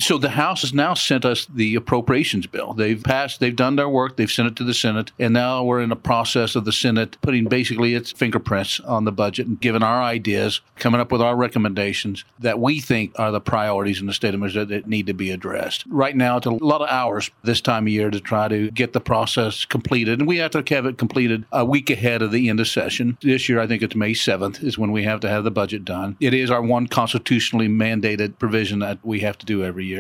So the House has now sent us the appropriations bill. They've done their work, they've sent it to the Senate, and now we're in the process of the Senate putting basically its fingerprints on the budget and giving our ideas, coming up with our recommendations that we think are the priorities in the state of Missouri that need to be addressed. Right now, it's a lot of hours this time of year to try to get the process completed, and we have to have it completed a week ahead of the end of session. This year, I think it's May 7th is when we have to have the budget done. It is our one constitutionally mandated provision that we have to do every year.